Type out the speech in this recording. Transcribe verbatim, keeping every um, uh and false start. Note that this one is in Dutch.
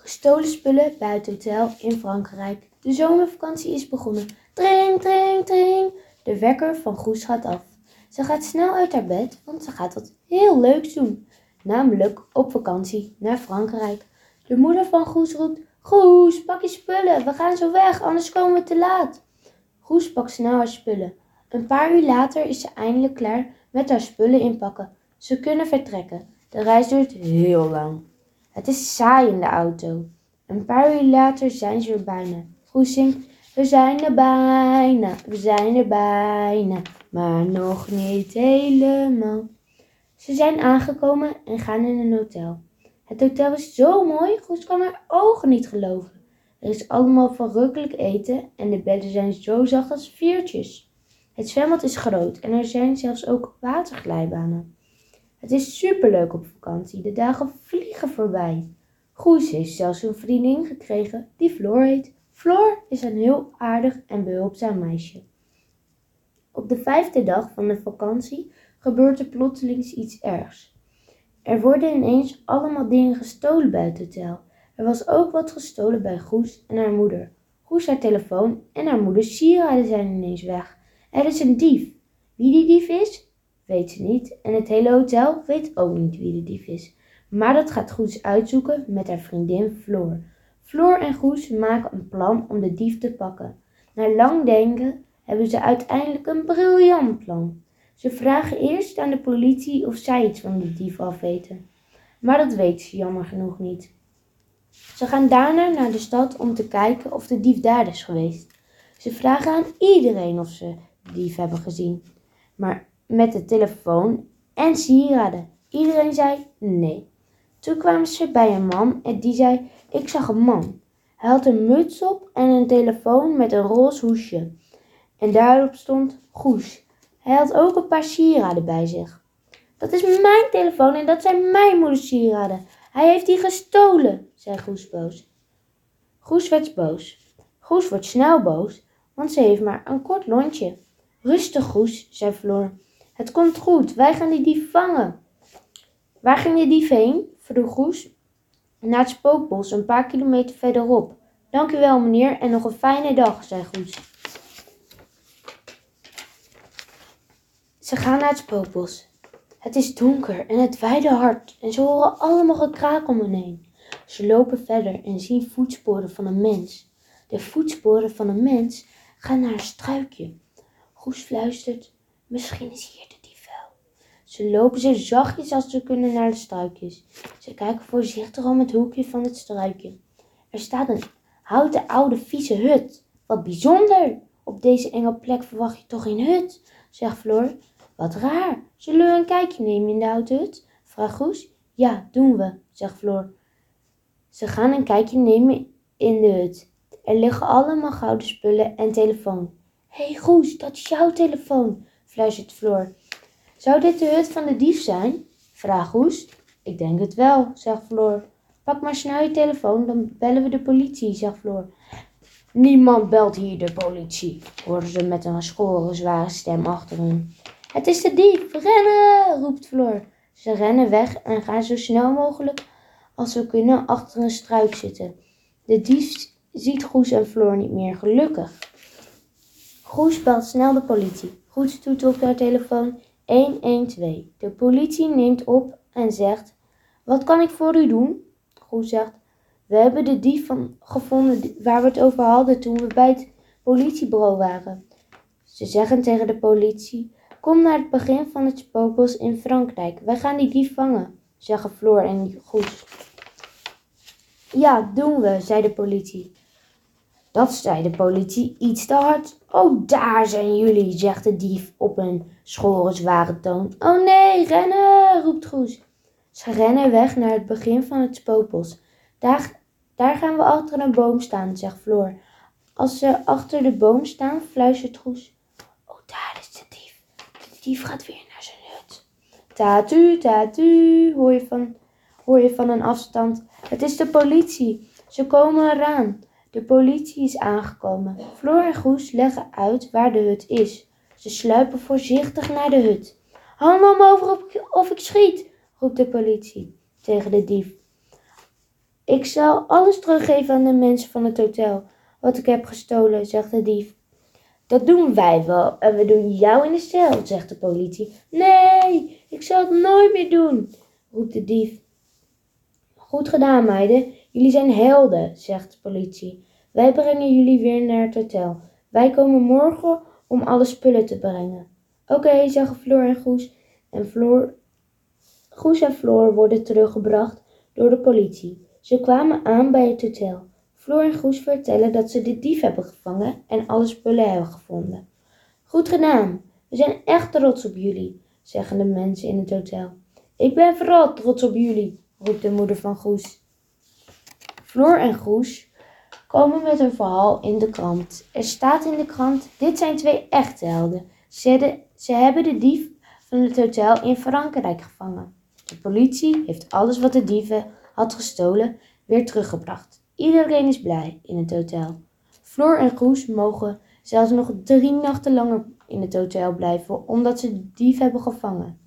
Gestolen spullen bij het hotel in Frankrijk. De zomervakantie is begonnen. Tring, tring, tring. De wekker van Goes gaat af. Ze gaat snel uit haar bed, want ze gaat wat heel leuks doen. Namelijk op vakantie naar Frankrijk. De moeder van Goes roept: Goes, pak je spullen, we gaan zo weg, anders komen we te laat. Goes pakt snel haar spullen. Een paar uur later is ze eindelijk klaar met haar spullen inpakken. Ze kunnen vertrekken. De reis duurt heel lang. Het is saai in de auto. Een paar uur later zijn ze er bijna. Goes zingt: we zijn er bijna, we zijn er bijna, maar nog niet helemaal. Ze zijn aangekomen en gaan in een hotel. Het hotel is zo mooi, Goes kan haar ogen niet geloven. Er is allemaal verrukkelijk eten en de bedden zijn zo zacht als viertjes. Het zwembad is groot en er zijn zelfs ook waterglijbanen. Het is superleuk op vakantie, de dagen vliegen voorbij. Goes heeft zelfs een vriendin gekregen die Floor heet. Floor is een heel aardig en behulpzaam meisje. Op de vijfde dag van de vakantie gebeurt er plotseling iets ergs. Er worden ineens allemaal dingen gestolen bij het hotel. Er was ook wat gestolen bij Goes en haar moeder. Goes haar telefoon en haar moeders sieraden zijn ineens weg. Er is een dief. Wie die dief is, weet ze niet. En het hele hotel weet ook niet wie de dief is. Maar dat gaat Goes uitzoeken met haar vriendin Floor. Floor en Goes maken een plan om de dief te pakken. Na lang denken hebben ze uiteindelijk een briljant plan. Ze vragen eerst aan de politie of zij iets van de dief afweten. Maar dat weet ze jammer genoeg niet. Ze gaan daarna naar de stad om te kijken of de dief daar is geweest. Ze vragen aan iedereen of ze de dief hebben gezien. Maar met de telefoon en sieraden. Iedereen zei nee. Toen kwamen ze bij een man en die zei: ik zag een man. Hij had een muts op en een telefoon met een roze hoesje. En daarop stond Goes. Hij had ook een paar sieraden bij zich. Dat is mijn telefoon en dat zijn mijn moeders sieraden. Hij heeft die gestolen, zei Goes boos. Goes werd boos. Goes wordt snel boos, want ze heeft maar een kort lontje. Rustig, Goes, zei Floor. Het komt goed, wij gaan die dief vangen. Waar ging de dief heen? Vroeg Goes. Naar het spookbos, een paar kilometer verderop. Dank u wel, meneer, en nog een fijne dag, zei Goes. Ze gaan naar het spookbos. Het is donker en het weide hard en ze horen allemaal gekraak om hen heen. Ze lopen verder en zien voetsporen van een mens. De voetsporen van een mens gaan naar een struikje. Goes fluistert: misschien is hier de dief wel. Ze lopen zo zachtjes als ze kunnen naar de struikjes. Ze kijken voorzichtig om het hoekje van het struikje. Er staat een houten oude vieze hut. Wat bijzonder! Op deze enge plek verwacht je toch geen hut, zegt Floor. Wat raar, zullen we een kijkje nemen in de houten hut? Vraagt Goes. Ja, doen we, zegt Floor. Ze gaan een kijkje nemen in de hut. Er liggen allemaal gouden spullen en telefoon. Hé hey Goes, dat is jouw telefoon, fluistert Floor. Zou dit de hut van de dief zijn? Vraagt Goes. Ik denk het wel, zegt Floor. Pak maar snel je telefoon, dan bellen we de politie, zegt Floor. Niemand belt hier de politie, hoorden ze met een schorre, zware stem achter hun. Het is de dief, rennen, roept Floor. Ze rennen weg en gaan zo snel mogelijk als ze kunnen achter een struik zitten. De dief ziet Goes en Floor niet meer, gelukkig. Goes belt snel de politie. Goes doet op haar telefoon een een twee. De politie neemt op en zegt: wat kan ik voor u doen? Goes zegt: we hebben de dief van, gevonden waar we het over hadden toen we bij het politiebureau waren. Ze zeggen tegen de politie: kom naar het begin van het spookbos in Frankrijk. Wij gaan die dief vangen, zeggen Floor en Goes. Ja, doen we, zei de politie. Dat zei de politie iets te hard. Oh, daar zijn jullie, zegt de dief op een schorre, zware toon. Oh nee, rennen, roept Goes. Ze rennen weg naar het begin van het spookbos. Daar, daar gaan we achter een boom staan, zegt Floor. Als ze achter de boom staan, fluistert Goes. Oh, daar is de dief. De dief gaat weer naar zijn hut. Tatu, tatu, hoor je van, hoor je van een afstand. Het is de politie. Ze komen eraan. De politie is aangekomen. Floor en Goes leggen uit waar de hut is. Ze sluipen voorzichtig naar de hut. Handen omhoog of, of ik schiet, roept de politie tegen de dief. Ik zal alles teruggeven aan de mensen van het hotel, wat ik heb gestolen, zegt de dief. Dat doen wij wel en we doen jou in de cel, zegt de politie. Nee, ik zal het nooit meer doen, roept de dief. Goed gedaan, meiden. Jullie zijn helden, zegt de politie. Wij brengen jullie weer naar het hotel. Wij komen morgen om alle spullen te brengen. Oké, okay, zeggen Floor en Goes. En Floor, Goes en Floor worden teruggebracht door de politie. Ze kwamen aan bij het hotel. Floor en Goes vertellen dat ze de dief hebben gevangen en alle spullen hebben gevonden. Goed gedaan. We zijn echt trots op jullie, zeggen de mensen in het hotel. Ik ben vooral trots op jullie, roept de moeder van Goes. Floor en Goes komen met hun verhaal in de krant. Er staat in de krant, dit zijn twee echte helden. Ze, de, ze hebben de dief van het hotel in Frankrijk gevangen. De politie heeft alles wat de dieven had gestolen weer teruggebracht. Iedereen is blij in het hotel. Floor en Goes mogen zelfs nog drie nachten langer in het hotel blijven, omdat ze de dief hebben gevangen.